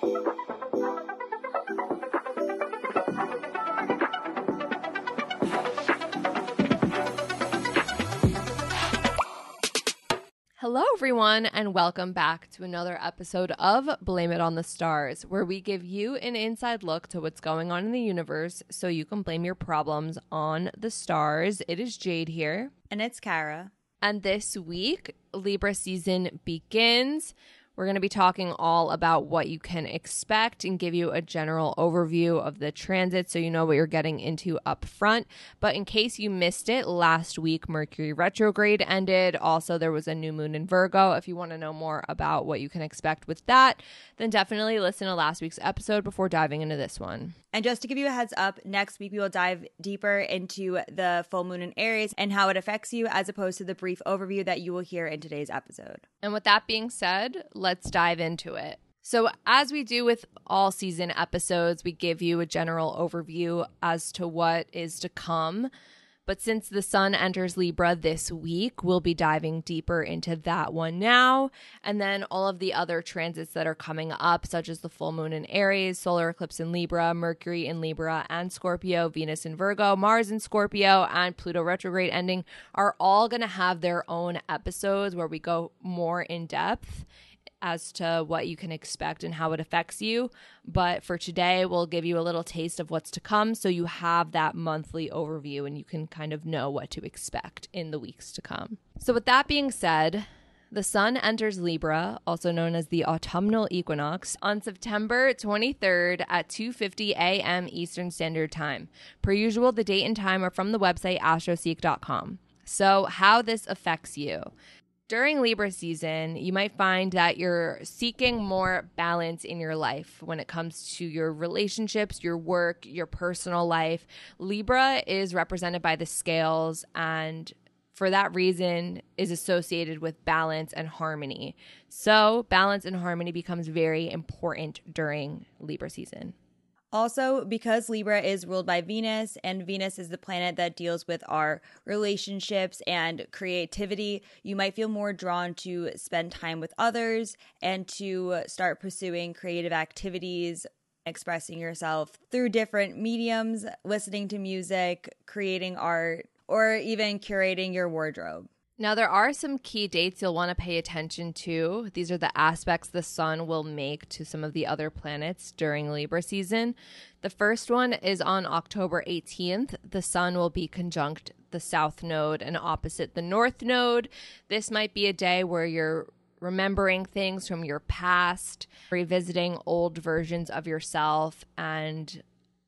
Hello, everyone, and welcome back to another episode of Blame It on the Stars, where we give you an inside look to what's going on in the universe so you can blame your problems on the stars. It is Jade here. And it's Kara. And this week, Libra season begins. We're going to be talking all about what you can expect and give you a general overview of the transit so you know what you're getting into up front. But in case you missed it, last week Mercury retrograde ended. Also, there was a new moon in Virgo. If you want to know more about what you can expect with that, then definitely listen to last week's episode before diving into this one. And just to give you a heads up, next week we will dive deeper into the full moon in Aries and how it affects you as opposed to the brief overview that you will hear in today's episode. And with that being said, let's dive into it. So as we do with all season episodes, we give you a general overview as to what is to come. But since the sun enters Libra this week, we'll be diving deeper into that one now. And then all of the other transits that are coming up, such as the full moon in Aries, solar eclipse in Libra, Mercury in Libra and Scorpio, Venus in Virgo, Mars in Scorpio, and Pluto retrograde ending, are all going to have their own episodes where we go more in depth as to what you can expect and how it affects you. But for today, we'll give you a little taste of what's to come so you have that monthly overview and you can kind of know what to expect in the weeks to come. So with that being said, the sun enters Libra, also known as the autumnal equinox, on September 23rd at 2:50 a.m. Eastern Standard Time. Per usual, the date and time are from the website astroseek.com. So how this affects you. During Libra season, you might find that you're seeking more balance in your life when it comes to your relationships, your work, your personal life. Libra is represented by the scales and for that reason is associated with balance and harmony. So balance and harmony becomes very important during Libra season. Also, because Libra is ruled by Venus, and Venus is the planet that deals with our relationships and creativity, you might feel more drawn to spend time with others and to start pursuing creative activities, expressing yourself through different mediums, listening to music, creating art, or even curating your wardrobe. Now, there are some key dates you'll want to pay attention to. These are the aspects the sun will make to some of the other planets during Libra season. The first one is on October 18th. The sun will be conjunct the south node and opposite the north node. This might be a day where you're remembering things from your past, revisiting old versions of yourself, and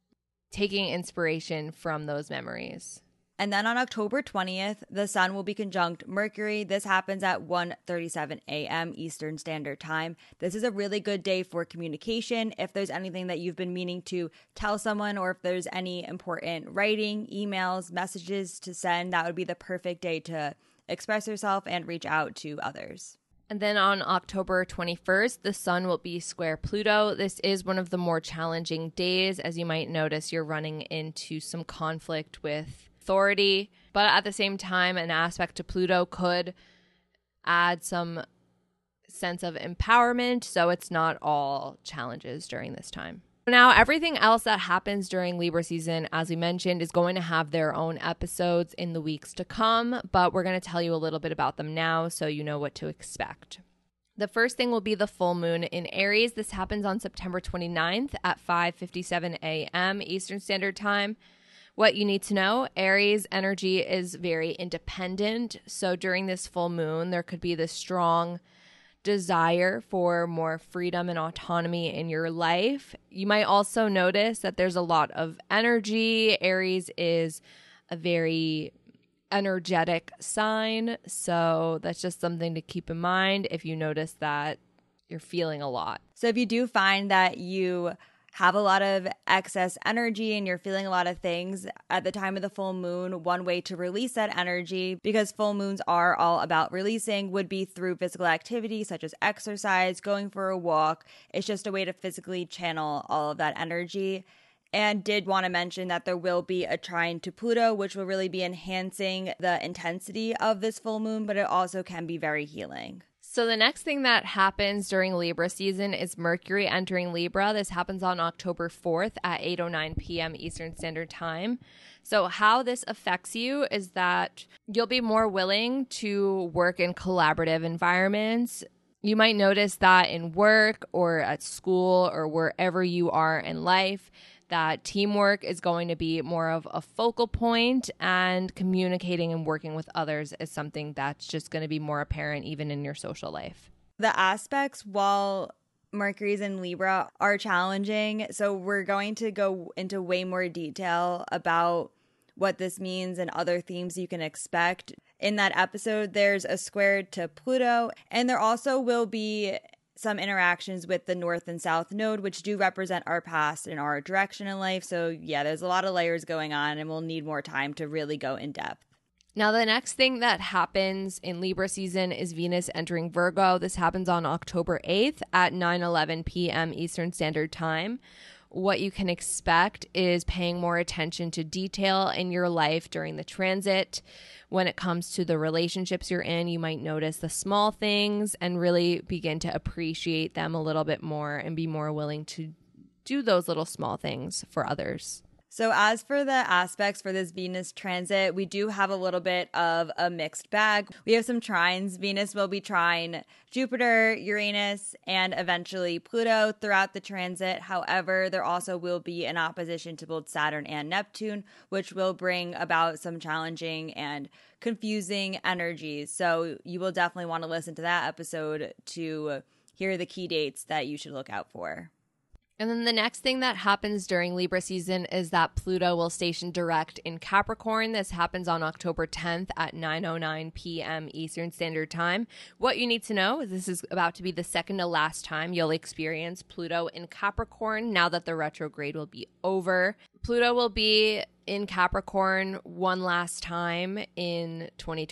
taking inspiration from those memories. And then on October 20th, the sun will be conjunct Mercury. This happens at 1:37 a.m. Eastern Standard Time. This is a really good day for communication. If there's anything that you've been meaning to tell someone, or if there's any important writing, emails, messages to send, that would be the perfect day to express yourself and reach out to others. And then on October 21st, the sun will be square Pluto. This is one of the more challenging days. As you might notice, you're running into some conflict with authority, but at the same time, an aspect to Pluto could add some sense of empowerment, so it's not all challenges during this time. Now, everything else that happens during Libra season, as we mentioned, is going to have their own episodes in the weeks to come, but we're going to tell you a little bit about them now so you know what to expect. The first thing will be the full moon in Aries. This happens on September 29th at 5:57 a.m. Eastern Standard Time. What you need to know, Aries energy is very independent. So during this full moon, there could be this strong desire for more freedom and autonomy in your life. You might also notice that there's a lot of energy. Aries is a very energetic sign. So that's just something to keep in mind if you notice that you're feeling a lot. So if you do find that you have a lot of excess energy and you're feeling a lot of things at the time of the full moon, one way to release that energy, because full moons are all about releasing, would be through physical activity such as exercise, going for a walk. It's just a way to physically channel all of that energy. And did want to mention that there will be a trine to Pluto, which will really be enhancing the intensity of this full moon, but it also can be very healing. So the next thing that happens during Libra season is Mercury entering Libra. This happens on October 4th at 8:09 p.m. Eastern Standard Time. So how this affects you is that you'll be more willing to work in collaborative environments. You might notice that in work or at school or wherever you are in life, that teamwork is going to be more of a focal point, and communicating and working with others is something that's just going to be more apparent even in your social life. The aspects while Mercury's in Libra are challenging, so we're going to go into way more detail about what this means and other themes you can expect. In that episode, there's a square to Pluto, and there also will be some interactions with the North and South Node, which do represent our past and our direction in life. So yeah, there's a lot of layers going on, and we'll need more time to really go in depth. Now, the next thing that happens in Libra season is Venus entering Virgo. This happens on October 8th at 9:11 p.m. Eastern Standard Time. What you can expect is paying more attention to detail in your life during the transit. When it comes to the relationships you're in, you might notice the small things and really begin to appreciate them a little bit more and be more willing to do those little small things for others. So as for the aspects for this Venus transit, we do have a little bit of a mixed bag. We have some trines. Venus will be trine Jupiter, Uranus, and eventually Pluto throughout the transit. However, there also will be an opposition to both Saturn and Neptune, which will bring about some challenging and confusing energies. So you will definitely want to listen to that episode to hear the key dates that you should look out for. And then the next thing that happens during Libra season is that Pluto will station direct in Capricorn. This happens on October 10th at 9:09 p.m. Eastern Standard Time. What you need to know is this is about to be the second to last time you'll experience Pluto in Capricorn now that the retrograde will be over. Pluto will be in Capricorn one last time in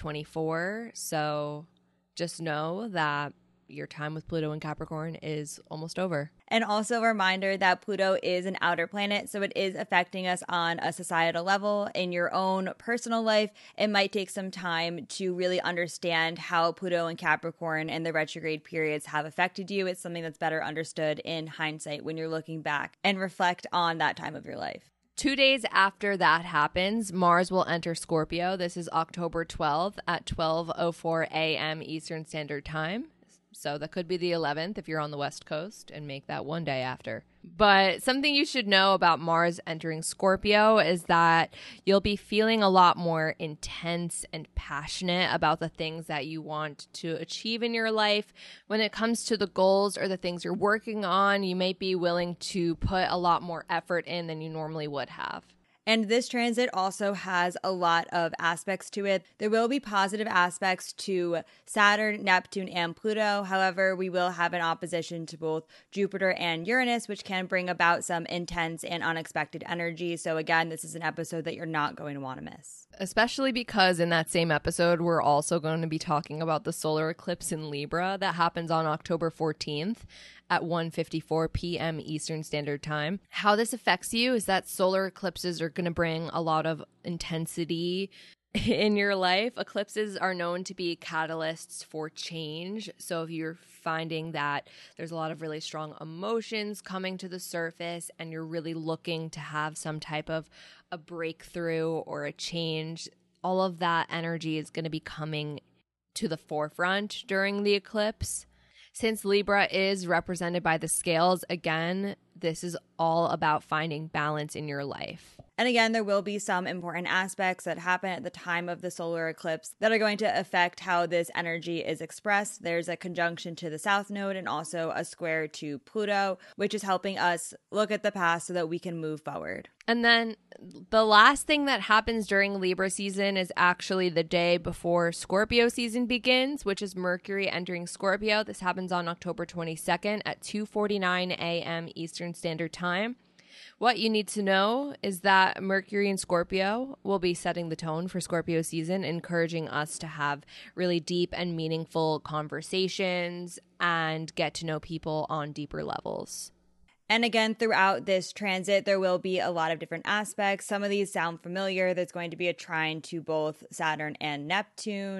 2024. So just know that your time with Pluto in Capricorn is almost over. And also a reminder that Pluto is an outer planet, so it is affecting us on a societal level. In your own personal life, it might take some time to really understand how Pluto and Capricorn and the retrograde periods have affected you. It's something that's better understood in hindsight when you're looking back and reflect on that time of your life. 2 days after that happens, Mars will enter Scorpio. This is October 12th at 12:04 a.m. Eastern Standard Time. So that could be the 11th if you're on the West Coast, and make that one day after. But something you should know about Mars entering Scorpio is that you'll be feeling a lot more intense and passionate about the things that you want to achieve in your life. When it comes to the goals or the things you're working on, you may be willing to put a lot more effort in than you normally would have. And this transit also has a lot of aspects to it. There will be positive aspects to Saturn, Neptune, and Pluto. However, we will have an opposition to both Jupiter and Uranus, which can bring about some intense and unexpected energy. So again, this is an episode that you're not going to want to miss. Especially because in that same episode, we're also going to be talking about the solar eclipse in Libra that happens on October 14th at 1:54 p.m. Eastern Standard Time. How this affects you is that solar eclipses are going to bring a lot of intensity in your life. Eclipses are known to be catalysts for change. So if you're finding that there's a lot of really strong emotions coming to the surface and you're really looking to have some type of a breakthrough or a change, all of that energy is going to be coming to the forefront during the eclipse. Since Libra is represented by the scales, again, this is all about finding balance in your life. And again, there will be some important aspects that happen at the time of the solar eclipse that are going to affect how this energy is expressed. There's a conjunction to the South Node and also a square to Pluto, which is helping us look at the past so that we can move forward. And then the last thing that happens during Libra season is actually the day before Scorpio season begins, which is Mercury entering Scorpio. This happens on October 22nd at 2:49 a.m. Eastern Standard Time. What you need to know is that Mercury in Scorpio will be setting the tone for Scorpio season, encouraging us to have really deep and meaningful conversations and get to know people on deeper levels. And again, throughout this transit, there will be a lot of different aspects. Some of these sound familiar. There's going to be a trine to both Saturn and Neptune.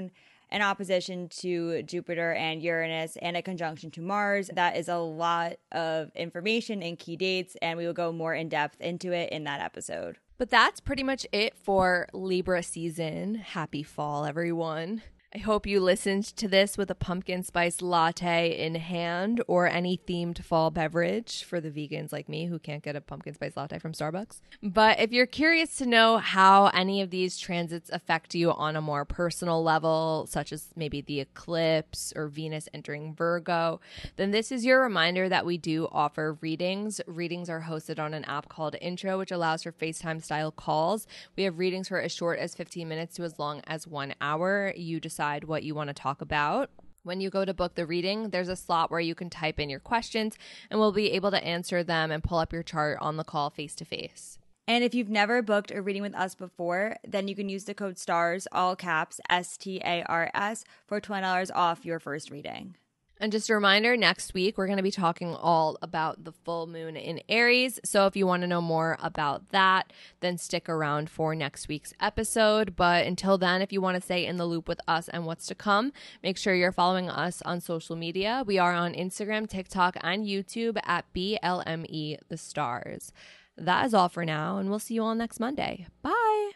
an opposition to Jupiter and Uranus and a conjunction to Mars. That is a lot of information and key dates, and we will go more in depth into it in that episode. But that's pretty much it for Libra season. Happy fall, everyone. I hope you listened to this with a pumpkin spice latte in hand or any themed fall beverage for the vegans like me who can't get a pumpkin spice latte from Starbucks. But if you're curious to know how any of these transits affect you on a more personal level, such as maybe the eclipse or Venus entering Virgo, then this is your reminder that we do offer readings. Readings are hosted on an app called Intro, which allows for FaceTime style calls. We have readings for as short as 15 minutes to as long as 1 hour. You decide what you want to talk about. When you go to book the reading, there's a slot where you can type in your questions and we'll be able to answer them and pull up your chart on the call face to face. And if you've never booked a reading with us before, then you can use the code STARS, all caps, STARS, for $20 off your first reading. And just a reminder, next week we're going to be talking all about the full moon in Aries. So if you want to know more about that, then stick around for next week's episode. But until then, if you want to stay in the loop with us and what's to come, make sure you're following us on social media. We are on Instagram, TikTok, and YouTube at BLME The Stars. That is all for now, and we'll see you all next Monday. Bye.